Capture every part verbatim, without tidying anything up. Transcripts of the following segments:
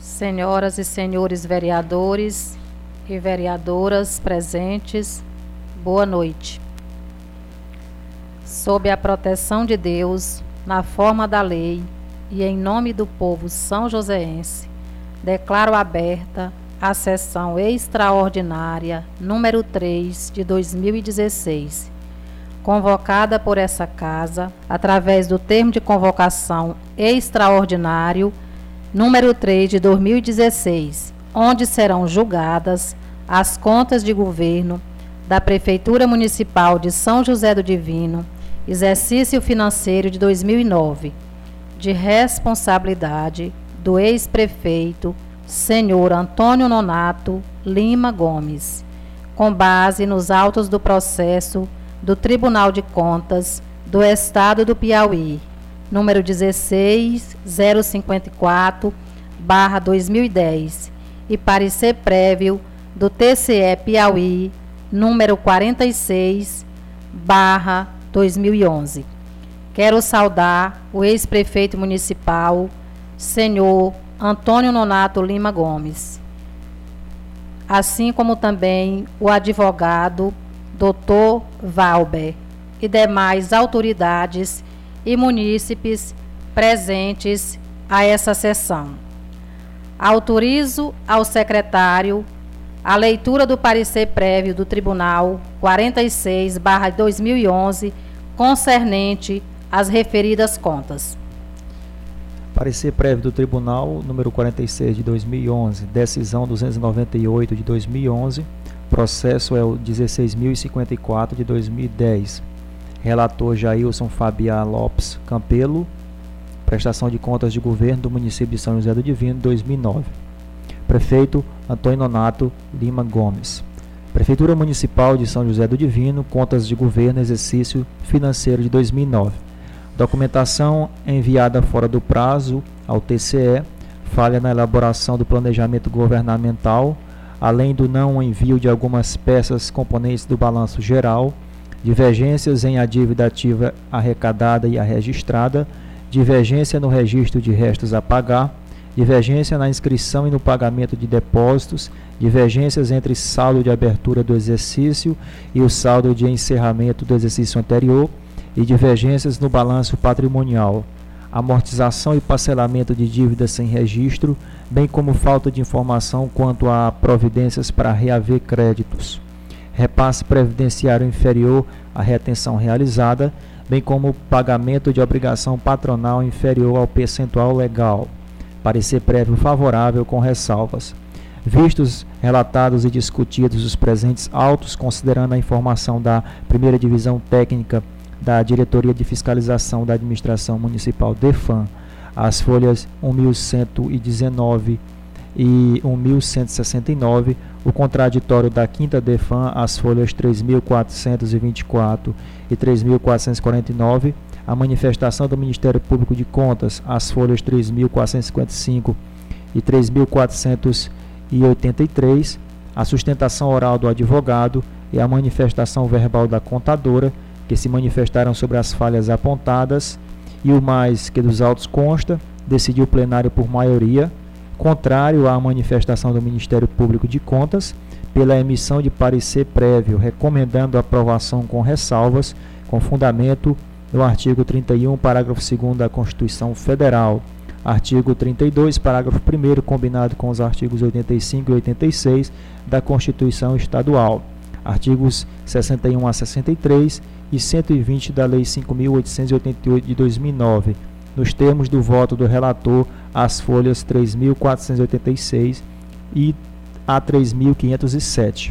senhoras e senhores vereadores e vereadoras presentes, boa noite. Sob a proteção de Deus, na forma da lei e em nome do povo são joséense, declaro aberta a sessão extraordinária número três de dois mil e dezesseis, convocada por essa Casa através do termo de convocação extraordinário número três de dois mil e dezesseis, onde serão julgadas as contas de governo da Prefeitura Municipal de São José do Divino, exercício financeiro de dois mil e nove, de responsabilidade do ex-prefeito senhor Antônio Nonato Lima Gomes, com base nos autos do processo do Tribunal de Contas do Estado do Piauí, número dezesseis mil cinquenta e quatro barra dois mil e dez, e parecer prévio do T C E Piauí, número quarenta e seis barra dois mil e onze. Quero saudar o ex-prefeito municipal, senhor Antônio Nonato Lima Gomes, assim como também o advogado doutor Valber e demais autoridades e munícipes presentes a essa sessão. Autorizo ao secretário a leitura do parecer prévio do Tribunal quarenta e seis barra dois mil e onze concernente às referidas contas. Parecer prévio do Tribunal número quarenta e seis de dois mil e onze, decisão duzentos e noventa e oito de dois mil e onze, processo é o dezesseis mil e cinquenta e quatro de dois mil e dez. Relator Jailson Fabian Lopes Campelo, prestação de contas de governo do município de São José do Divino, dois mil e nove. Prefeito Antônio Nonato Lima Gomes. Prefeitura Municipal de São José do Divino, contas de governo, exercício financeiro de dois mil e nove. Documentação enviada fora do prazo ao T C E, falha na elaboração do planejamento governamental, além do não envio de algumas peças componentes do balanço geral, divergências em a dívida ativa arrecadada e a registrada, divergência no registro de restos a pagar, divergência na inscrição e no pagamento de depósitos, divergências entre saldo de abertura do exercício e o saldo de encerramento do exercício anterior, e divergências no balanço patrimonial, amortização e parcelamento de dívidas sem registro, bem como falta de informação quanto a providências para reaver créditos, repasse previdenciário inferior à retenção realizada, bem como pagamento de obrigação patronal inferior ao percentual legal. Parecer prévio favorável com ressalvas. Vistos, relatados e discutidos os presentes autos, considerando a informação da primeira Divisão Técnica da Diretoria de Fiscalização da Administração Municipal DEFAM, as folhas mil cento e dezenove e mil cento e sessenta e nove, o contraditório da quinta DEFAM, as folhas três mil quatrocentos e vinte e quatro e três mil quatrocentos e quarenta e nove, a manifestação do Ministério Público de Contas, as folhas três mil quatrocentos e cinquenta e cinco e três mil quatrocentos e oitenta e três, a sustentação oral do advogado e a manifestação verbal da contadora, que se manifestaram sobre as falhas apontadas, e o mais que dos autos consta, decidiu o plenário por maioria, contrário à manifestação do Ministério Público de Contas, pela emissão de parecer prévio, recomendando a aprovação com ressalvas, com fundamento no artigo trinta e um, parágrafo segundo da Constituição Federal, artigo trinta e dois, parágrafo primeiro, combinado com os artigos oitenta e cinco e oitenta e seis da Constituição Estadual, artigos sessenta e um a sessenta e três e cento e vinte da Lei cinco mil oitocentos e oitenta e oito de dois mil e nove, nos termos do voto do relator, às folhas três mil quatrocentos e oitenta e seis e a três mil quinhentos e sete.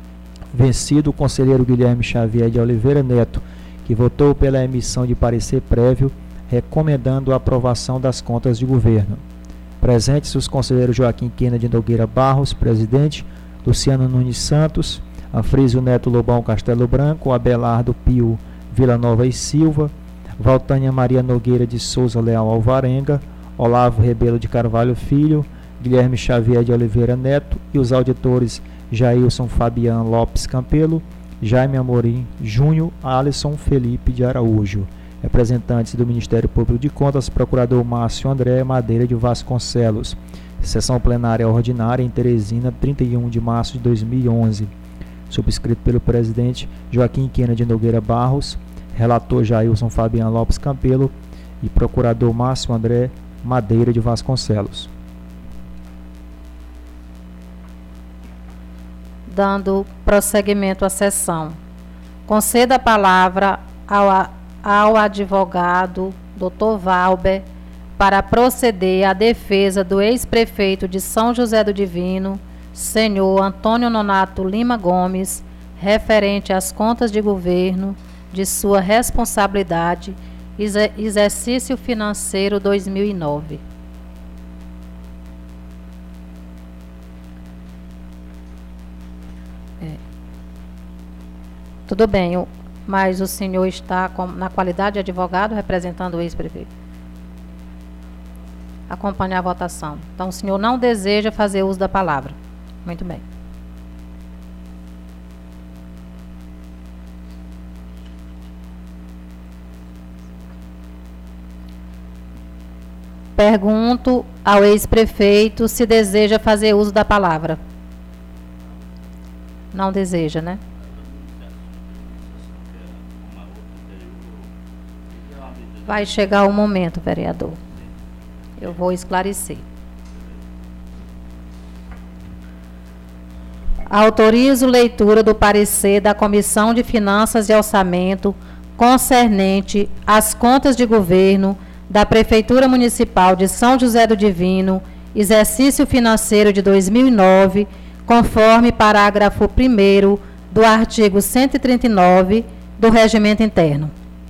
Vencido o conselheiro Guilherme Xavier de Oliveira Neto, que votou pela emissão de parecer prévio, recomendando a aprovação das contas de governo. Presentes os conselheiros Joaquim Kennedy Nogueira Barros, presidente, Luciano Nunes Santos, Anfrísio Neto Lobão Castelo Branco, Abelardo Pio Villanova e Silva, Valtânia Maria Nogueira de Souza Leal Alvarenga, Olavo Rebelo de Carvalho Filho, Guilherme Xavier de Oliveira Neto e os auditores Jailson Fabian Lopes Campelo, Jaime Amorim Júnior, Alisson Felipe de Araújo. Representantes do Ministério Público de Contas, Procurador Márcio André Madeira de Vasconcelos. Sessão plenária ordinária em Teresina, trinta e um de março de dois mil e onze. Subscrito pelo presidente Joaquim Kennedy Nogueira Barros, relator Jailson Fabiano Lopes Campelo e procurador Márcio André Madeira de Vasconcelos. Dando prosseguimento à sessão, conceda a palavra ao, ao advogado doutor Valber para proceder à defesa do ex-prefeito de São José do Divino, senhor Antônio Nonato Lima Gomes, referente às contas de governo de sua responsabilidade, exercício financeiro dois mil e nove. É. Tudo bem, mas o senhor está com, na qualidade de advogado representando o ex-prefeito. Acompanhe a votação. Então, o senhor não deseja fazer uso da palavra. Muito bem. Pergunto ao ex-prefeito se deseja fazer uso da palavra. Não deseja, né? Vai chegar o momento, vereador. Eu vou esclarecer. Autorizo leitura do parecer da Comissão de Finanças e Orçamento concernente às contas de governo da Prefeitura Municipal de São José do Divino, exercício financeiro de dois mil e nove, conforme parágrafo primeiro do artigo cento e trinta e nove do Regimento Interno.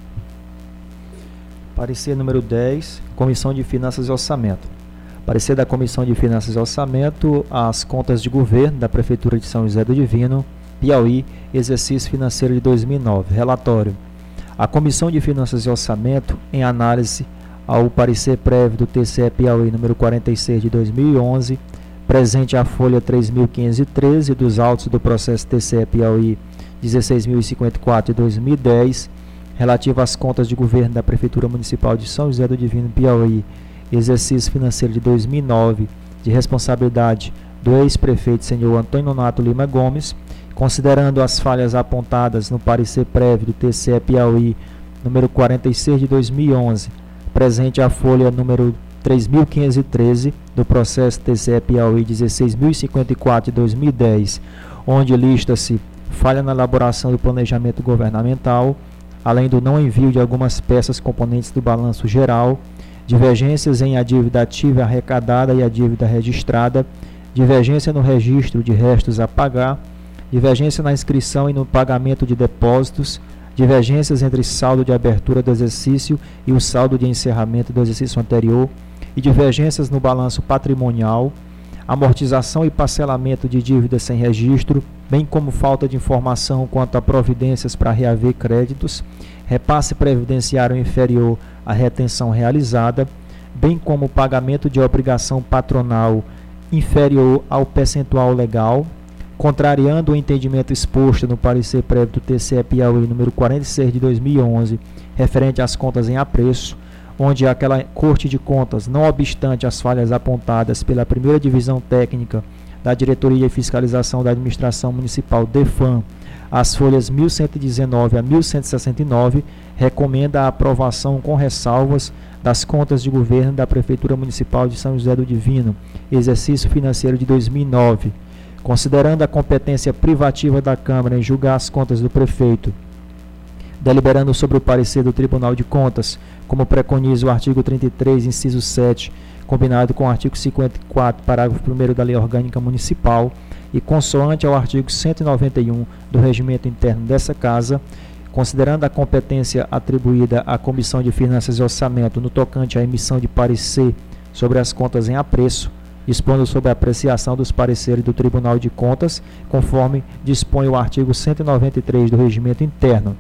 Parecer número dez, Comissão de Finanças e Orçamento. Parecer da Comissão de Finanças e Orçamento às contas de governo da Prefeitura de São José do Divino, Piauí, exercício financeiro de dois mil e nove. Relatório. A Comissão de Finanças e Orçamento, em análise ao parecer prévio do T C E Piauí número quarenta e seis de dois mil e onze, presente a folha três mil quinhentos e treze dos autos do processo T C E Piauí dezesseis mil e cinquenta e quatro de dois mil e dez, relativa às contas de governo da Prefeitura Municipal de São José do Divino, Piauí, exercício financeiro de dois mil e nove, de responsabilidade do ex-prefeito senhor Antônio Nonato Lima Gomes, considerando as falhas apontadas no parecer prévio do T C E Piauí número quarenta e seis de dois mil e onze, presente a folha número três mil quinhentos e treze do processo T C E Piauí dezesseis mil e cinquenta e quatro de dois mil e dez, onde lista-se falha na elaboração do planejamento governamental, além do não envio de algumas peças componentes do balanço geral, divergências em a dívida ativa arrecadada e a dívida registrada, divergência no registro de restos a pagar, divergência na inscrição e no pagamento de depósitos, divergências entre saldo de abertura do exercício e o saldo de encerramento do exercício anterior, e divergências no balanço patrimonial, amortização e parcelamento de dívidas sem registro, bem como falta de informação quanto a providências para reaver créditos, repasse previdenciário inferior à retenção realizada, bem como pagamento de obrigação patronal inferior ao percentual legal, contrariando o entendimento exposto no parecer prévio do T C E Piauí número quarenta e seis de dois mil e onze, referente às contas em apreço, onde aquela Corte de Contas, não obstante as falhas apontadas pela primeira Divisão Técnica da Diretoria de Fiscalização da Administração Municipal, DEFAM, as folhas mil cento e dezenove a mil cento e sessenta e nove, recomenda a aprovação com ressalvas das contas de governo da Prefeitura Municipal de São José do Divino, exercício financeiro de dois mil e nove, considerando a competência privativa da Câmara em julgar as contas do prefeito, deliberando sobre o parecer do Tribunal de Contas, como preconiza o artigo trinta e três, inciso sete, combinado com o artigo cinquenta e quatro, parágrafo primeiro da Lei Orgânica Municipal, e consoante ao artigo cento e noventa e um do Regimento Interno dessa Casa, considerando a competência atribuída à Comissão de Finanças e Orçamento no tocante à emissão de parecer sobre as contas em apreço, dispondo sobre a apreciação dos pareceres do Tribunal de Contas, conforme dispõe o artigo cento e noventa e três do Regimento Interno.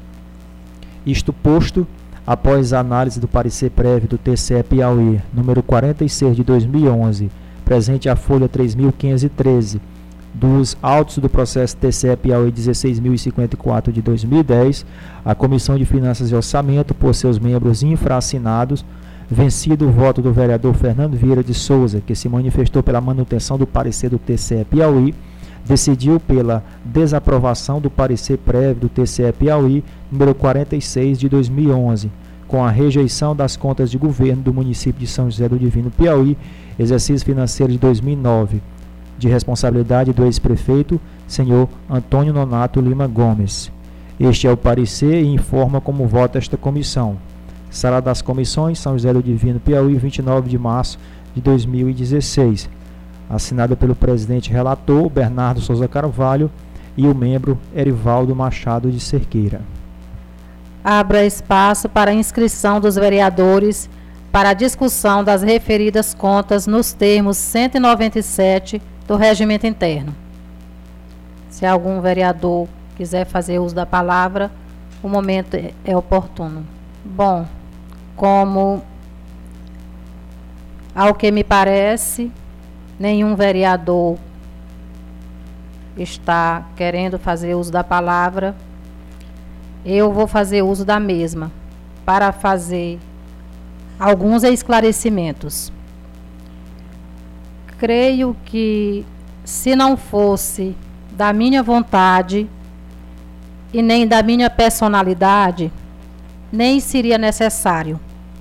Isto posto, após a análise do parecer prévio do T C E Piauí, número quarenta e seis de dois mil e onze, presente a folha três mil quinhentos e treze, dos autos do processo T C E Piauí dezesseis mil e cinquenta e quatro de dois mil e dez, a Comissão de Finanças e Orçamento, por seus membros infraassinados, Vencido o voto do vereador Fernando Vieira de Souza, que se manifestou pela manutenção do parecer do T C E Piauí, decidiu pela desaprovação do parecer prévio do T C E Piauí, número quarenta e seis de dois mil e onze, com a rejeição das contas de governo do município de São José do Divino Piauí, exercício financeiro de dois mil e nove, de responsabilidade do ex-prefeito, senhor Antônio Nonato Lima Gomes. Este é o parecer e informa como vota esta comissão. Sala das Comissões, São José do Divino Piauí, vinte e nove de março de dois mil e dezesseis. Assinada pelo presidente relator, Bernardo Souza Carvalho, e o membro Erivaldo Machado de Cerqueira. Abra espaço para inscrição dos vereadores para a discussão das referidas contas nos termos cento e noventa e sete do Regimento Interno. Se algum vereador quiser fazer uso da palavra, o momento é oportuno. Bom, como ao que me parece, nenhum vereador está querendo fazer uso da palavra, eu vou fazer uso da mesma para fazer alguns esclarecimentos. Creio que, se não fosse da minha vontade e nem da minha personalidade, nem seria necessário.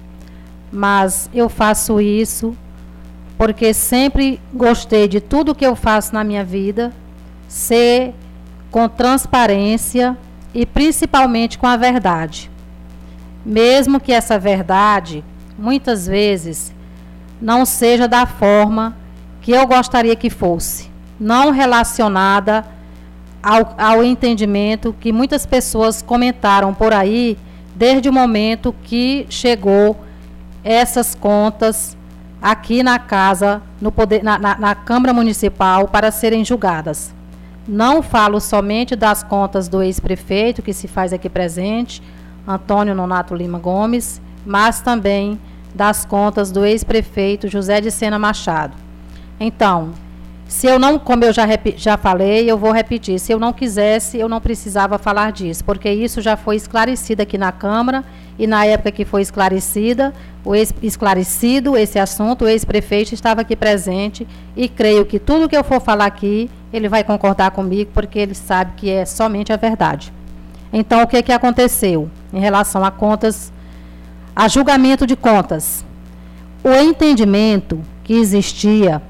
Mas eu faço isso porque sempre gostei de tudo que eu faço na minha vida ser com transparência e principalmente com a verdade. Mesmo que essa verdade, muitas vezes, não seja da forma que eu gostaria que fosse, não relacionada ao, ao entendimento que muitas pessoas comentaram por aí, desde o momento que chegou essas contas aqui na casa, no poder, na, na, na Câmara Municipal, para serem julgadas. Não falo somente das contas do ex-prefeito, que se faz aqui presente, Antônio Nonato Lima Gomes, mas também das contas do ex-prefeito José de Sena Machado. Então, se eu não, como eu já, já falei, eu vou repetir, se eu não quisesse, eu não precisava falar disso, porque isso já foi esclarecido aqui na Câmara, e na época que foi esclarecida, o ex, esclarecido esse assunto, o ex-prefeito estava aqui presente, e creio que tudo que eu for falar aqui, ele vai concordar comigo, porque ele sabe que é somente a verdade. Então, o que, que aconteceu em relação a contas, a julgamento de contas? O entendimento que existia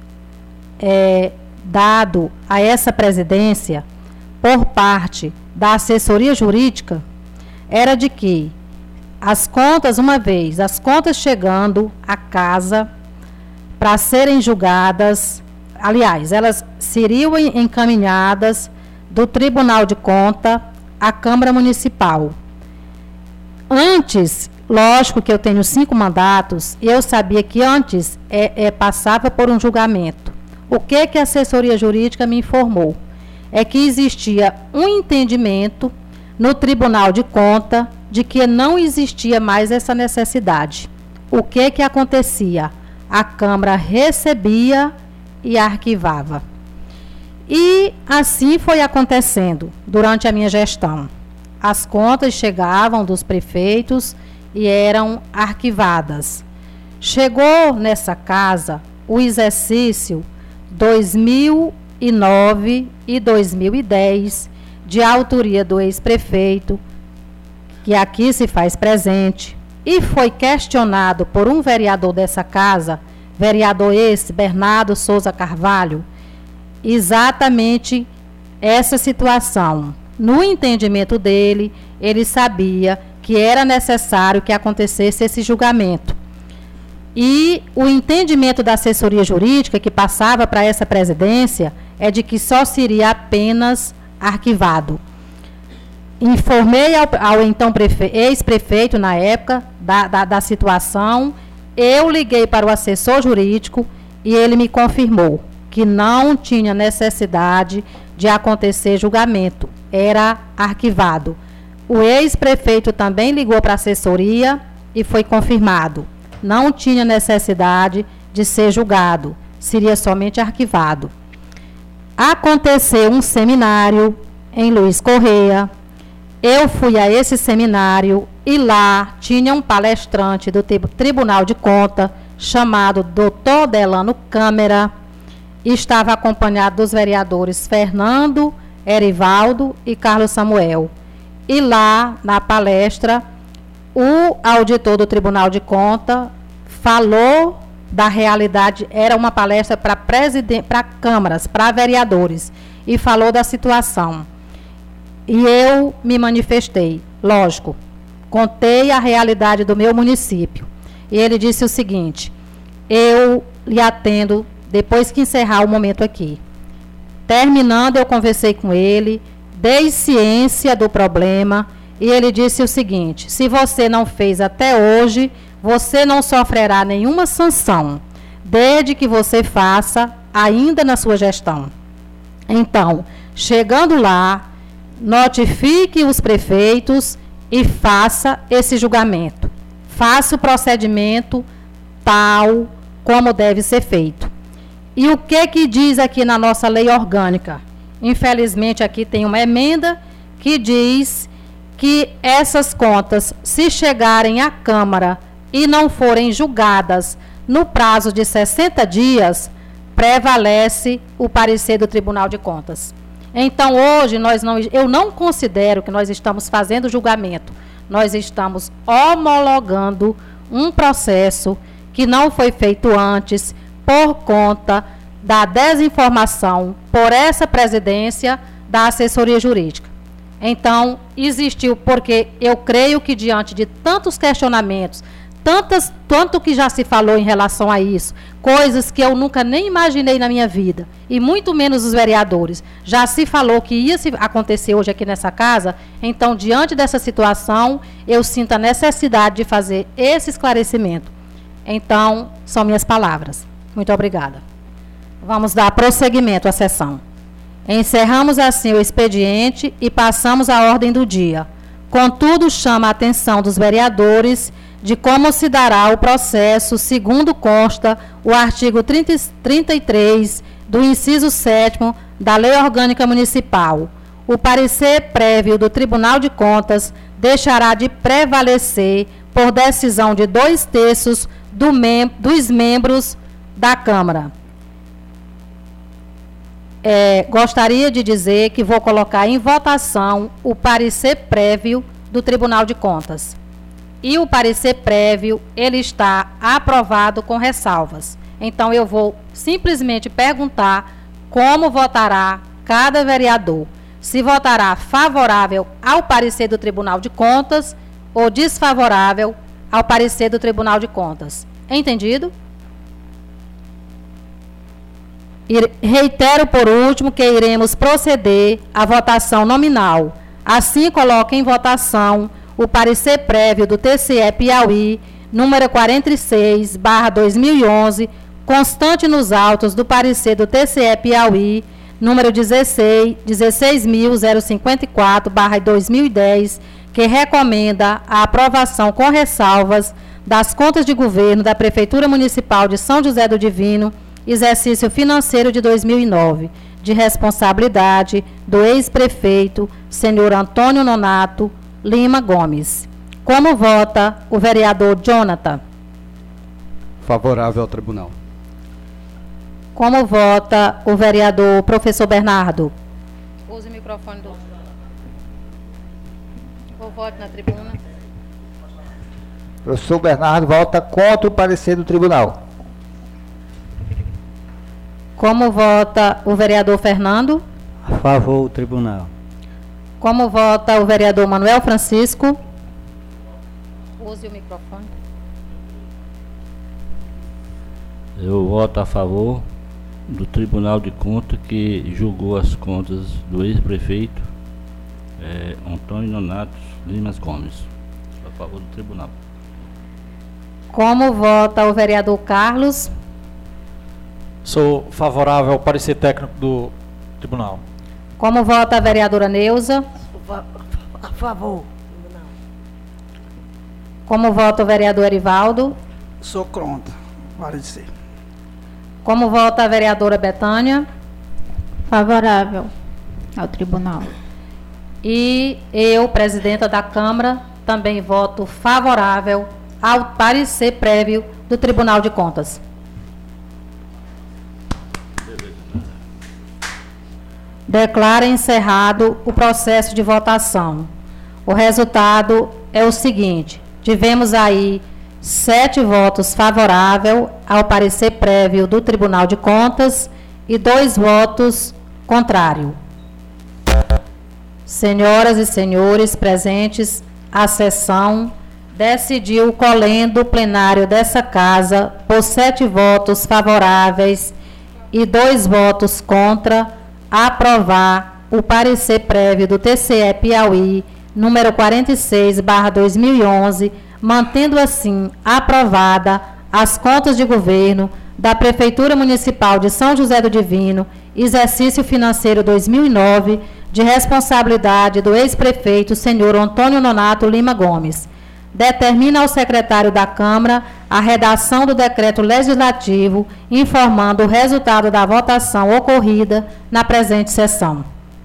É, dado a essa presidência por parte da assessoria jurídica era de que as contas, uma vez, as contas chegando à casa para serem julgadas, aliás, elas seriam encaminhadas do Tribunal de Conta à Câmara Municipal. Antes, lógico que eu tenho cinco mandatos, e eu sabia que antes é, é, passava por um julgamento. O que, que a assessoria jurídica me informou? É que existia um entendimento no Tribunal de Conta de que não existia mais essa necessidade. O que, que acontecia? A Câmara recebia e arquivava. E assim foi acontecendo durante a minha gestão. As contas chegavam dos prefeitos e eram arquivadas. Chegou nessa casa o exercício dois mil e nove e dois mil e dez, de autoria do ex-prefeito, que aqui se faz presente, e foi questionado por um vereador dessa casa, vereador esse, Bernardo Souza Carvalho, exatamente essa situação. No entendimento dele, ele sabia que era necessário que acontecesse esse julgamento. E o entendimento da assessoria jurídica que passava para essa presidência é de que só seria apenas arquivado. Informei ao, ao então ex-prefeito, na época, da, da, da situação. Eu liguei para o assessor jurídico e ele me confirmou que não tinha necessidade de acontecer julgamento. Era arquivado. O ex-prefeito também ligou para a assessoria e foi confirmado. Não tinha necessidade de ser julgado, seria somente arquivado. Aconteceu um seminário em Luiz Correia, Eu fui a esse seminário e lá tinha um palestrante do Tribunal de Contas chamado doutor Delano Câmara. Estava acompanhado dos vereadores Fernando, Erivaldo e Carlos Samuel. E lá, na palestra, o auditor do Tribunal de Contas falou da realidade, era uma palestra para para câmaras, para vereadores, e falou da situação. E eu me manifestei, lógico, contei a realidade do meu município. E ele disse o seguinte: eu lhe atendo depois que encerrar o momento aqui. Terminando, eu conversei com ele, dei ciência do problema, e ele disse o seguinte: se você não fez até hoje, você não sofrerá nenhuma sanção, desde que você faça ainda na sua gestão. Então, chegando lá, notifique os prefeitos e faça esse julgamento. Faça o procedimento tal como deve ser feito. E o que que diz aqui na nossa lei orgânica? Infelizmente, aqui tem uma emenda que diz que essas contas, se chegarem à Câmara e não forem julgadas no prazo de sessenta dias, prevalece o parecer do Tribunal de Contas. Então, hoje, nós não, eu não considero que nós estamos fazendo julgamento. Nós estamos homologando um processo que não foi feito antes por conta da desinformação por essa presidência da assessoria jurídica. Então, existiu, porque eu creio que diante de tantos questionamentos, tantas, tanto que já se falou em relação a isso, coisas que eu nunca nem imaginei na minha vida, e muito menos os vereadores, já se falou que ia se acontecer hoje aqui nessa casa. Então, diante dessa situação, eu sinto a necessidade de fazer esse esclarecimento. Então, são minhas palavras. Muito obrigada. Vamos dar prosseguimento à sessão. Encerramos assim o expediente e passamos à ordem do dia. Contudo, chama a atenção dos vereadores de como se dará o processo, segundo consta o artigo trinta e três do inciso sétimo da Lei Orgânica Municipal. O parecer prévio do Tribunal de Contas deixará de prevalecer por decisão de dois terços do mem- dos membros da Câmara. É, gostaria de dizer que vou colocar em votação o parecer prévio do Tribunal de Contas. E o parecer prévio, ele está aprovado com ressalvas. Então, eu vou simplesmente perguntar como votará cada vereador. Se votará favorável ao parecer do Tribunal de Contas ou desfavorável ao parecer do Tribunal de Contas. Entendido? E reitero, por último, que iremos proceder à votação nominal. Assim, coloco em votação o parecer prévio do T C E Piauí, número quarenta e seis, barra dois mil e onze, constante nos autos do parecer do T C E Piauí, número dezesseis mil cinquenta e quatro, barra dois mil e dez, que recomenda a aprovação com ressalvas das contas de governo da Prefeitura Municipal de São José do Divino, exercício financeiro de dois mil e nove, de responsabilidade do ex-prefeito, senhor Antônio Nonato Lima Gomes. Como vota o vereador Jonathan? Favorável ao tribunal. Como vota o vereador professor Bernardo? Use o microfone do... O voto na tribuna. Professor Bernardo vota contra o parecer do tribunal. Como vota o vereador Fernando? A favor do tribunal. Como vota o vereador Manuel Francisco? Use o microfone. Eu voto a favor do Tribunal de Contas, que julgou as contas do ex-prefeito é, Antônio Nonato Lima Gomes. A favor do tribunal. Como vota o vereador Carlos? Sou favorável ao parecer técnico do tribunal. Como vota a vereadora Neuza? A favor. Como vota o vereador Erivaldo? Sou contra. Parecer. Como vota a vereadora Betânia? Favorável ao tribunal. E eu, presidenta da Câmara, também voto favorável ao parecer prévio do Tribunal de Contas. Declaro encerrado o processo de votação. O resultado é o seguinte: tivemos aí sete votos favoráveis ao parecer prévio do Tribunal de Contas e dois votos contrários. Senhoras e senhores presentes, a sessão decidiu, colhendo o plenário dessa casa, por sete votos favoráveis e dois votos contra, aprovar o parecer prévio do T C E Piauí, número quarenta e seis barra dois mil e onze, mantendo assim aprovada as contas de governo da Prefeitura Municipal de São José do Divino, exercício financeiro dois mil e nove, de responsabilidade do ex-prefeito, senhor Antônio Nonato Lima Gomes. Determina ao secretário da Câmara a redação do decreto legislativo, informando o resultado da votação ocorrida na presente sessão.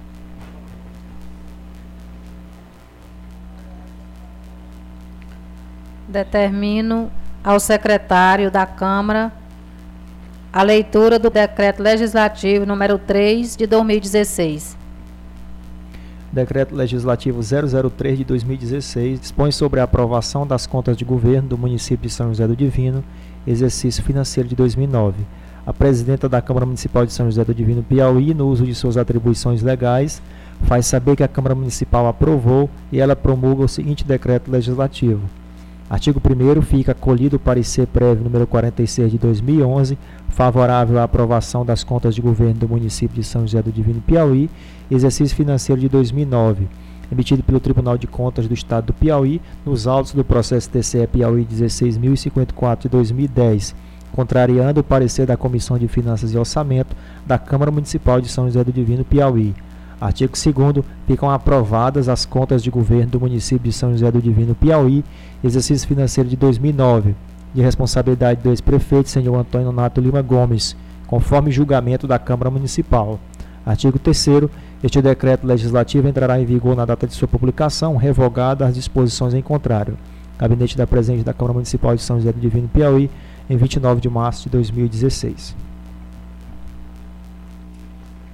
Determino ao secretário da Câmara a leitura do decreto legislativo número três de dois mil e dezesseis. Decreto Legislativo zero zero três de dois mil e dezesseis dispõe sobre a aprovação das contas de governo do município de São José do Divino, exercício financeiro de dois mil e nove. A presidenta da Câmara Municipal de São José do Divino Piauí, no uso de suas atribuições legais, faz saber que a Câmara Municipal aprovou e ela promulga o seguinte decreto legislativo. Artigo primeiro, fica acolhido o parecer prévio número quarenta e seis de dois mil e onze, favorável à aprovação das contas de governo do município de São José do Divino Piauí, exercício financeiro de dois mil e nove, emitido pelo Tribunal de Contas do Estado do Piauí, nos autos do processo T C E Piauí dezesseis mil e cinquenta e quatro de dois mil e dez, contrariando o parecer da Comissão de Finanças e Orçamento da Câmara Municipal de São José do Divino Piauí. Artigo segundo, ficam aprovadas as contas de governo do município de São José do Divino Piauí, exercício financeiro de dois mil e nove, de responsabilidade do ex-prefeito, senhor Antônio Nonato Lima Gomes, conforme julgamento da Câmara Municipal. Artigo terceiro, este decreto legislativo entrará em vigor na data de sua publicação, revogada as disposições em contrário. Gabinete da Presidente da Câmara Municipal de São José do Divino Piauí, em vinte e nove de março de dois mil e dezesseis.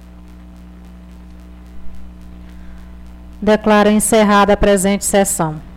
Declaro encerrada a presente sessão.